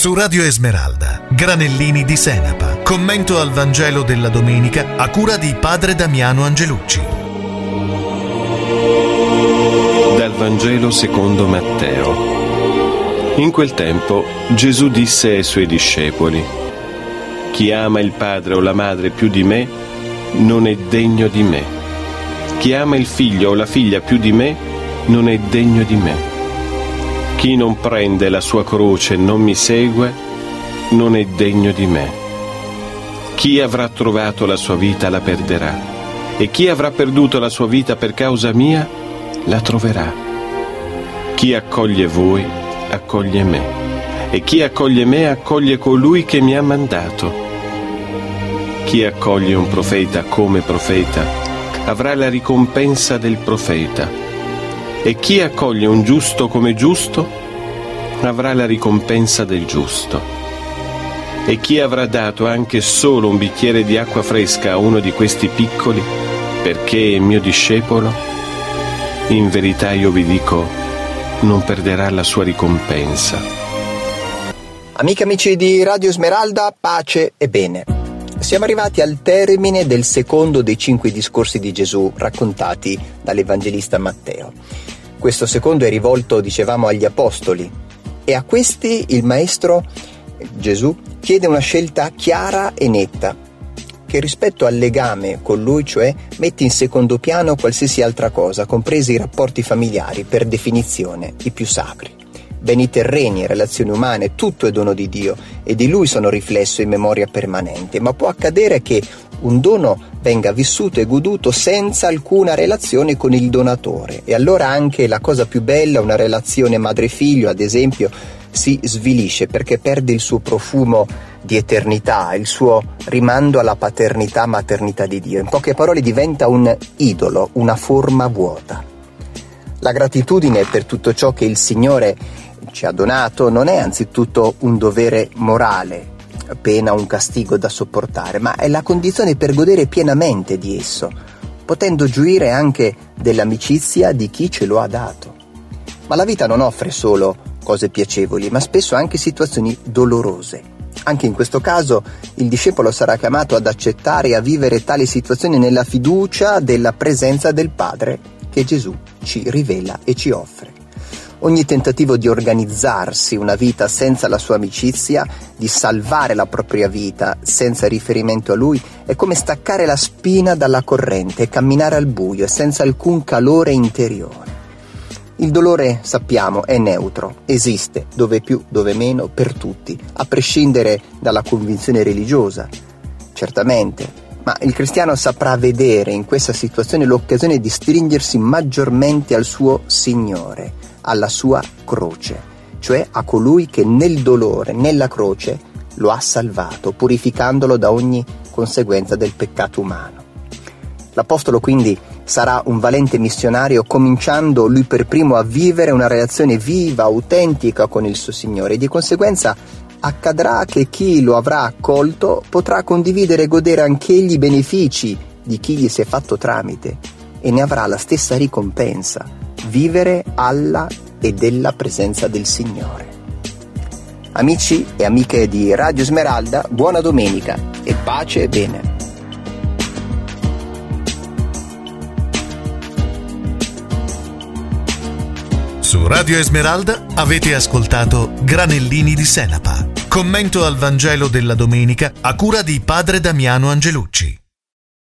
Su Radio Esmeralda, Granellini di Senapa. Commento al Vangelo della domenica a cura di padre Damiano Angelucci. Dal Vangelo secondo Matteo. In quel tempo Gesù disse ai suoi discepoli: chi ama il padre o la madre più di me non è degno di me. Chi ama il figlio o la figlia più di me non è degno di me. Chi non prende la sua croce e non mi segue non è degno di me. Chi avrà trovato la sua vita la perderà, e chi avrà perduto la sua vita per causa mia la troverà. Chi accoglie voi accoglie me, e chi accoglie me accoglie colui che mi ha mandato. Chi accoglie un profeta come profeta avrà la ricompensa del profeta, e chi accoglie un giusto come giusto avrà la ricompensa del giusto. E chi avrà dato anche solo un bicchiere di acqua fresca a uno di questi piccoli, perché è mio discepolo, in verità io vi dico, non perderà la sua ricompensa. Amiche e amici di Radio Esmeralda, pace e bene. Siamo arrivati al termine del secondo dei 5 discorsi di Gesù raccontati dall'Evangelista Matteo. Questo secondo è rivolto, dicevamo, agli apostoli, e a questi il Maestro Gesù chiede una scelta chiara e netta, che rispetto al legame con Lui, cioè, mette in secondo piano qualsiasi altra cosa, compresi i rapporti familiari, per definizione i più sacri. Beni terreni, relazioni umane, tutto è dono di Dio e di Lui sono riflesso in memoria permanente, ma può accadere che un dono venga vissuto e goduto senza alcuna relazione con il donatore, e allora anche la cosa più bella, una relazione madre-figlio ad esempio, si svilisce perché perde il suo profumo di eternità, il suo rimando alla paternità-maternità di Dio. In poche parole diventa un idolo, una forma vuota. La gratitudine per tutto ciò che il Signore ci ha donato non è anzitutto un dovere morale, pena un castigo da sopportare, ma è la condizione per godere pienamente di esso, potendo gioire anche dell'amicizia di chi ce lo ha dato. Ma la vita non offre solo cose piacevoli, ma spesso anche situazioni dolorose. Anche in questo caso il discepolo sarà chiamato ad accettare e a vivere tali situazioni nella fiducia della presenza del Padre che Gesù ci rivela e ci offre. Ogni tentativo di organizzarsi una vita senza la sua amicizia, di salvare la propria vita senza riferimento a Lui, è come staccare la spina dalla corrente e camminare al buio senza alcun calore interiore. Il dolore, sappiamo, è neutro, esiste, dove più, dove meno, per tutti, a prescindere dalla convinzione religiosa, certamente, ma il cristiano saprà vedere in questa situazione l'occasione di stringersi maggiormente al suo Signore, alla sua croce, cioè a colui che nel dolore, nella croce, lo ha salvato, purificandolo da ogni conseguenza del peccato umano. L'Apostolo quindi sarà un valente missionario, cominciando lui per primo a vivere una relazione viva, autentica con il suo Signore, e di conseguenza accadrà che chi lo avrà accolto potrà condividere e godere anch'egli i benefici di chi gli si è fatto tramite, e ne avrà la stessa ricompensa: vivere alla e della presenza del Signore. Amici e amiche di Radio Esmeralda, buona domenica e pace e bene. Su Radio Esmeralda avete ascoltato Granellini di Senapa. Commento al Vangelo della domenica a cura di padre Damiano Angelucci.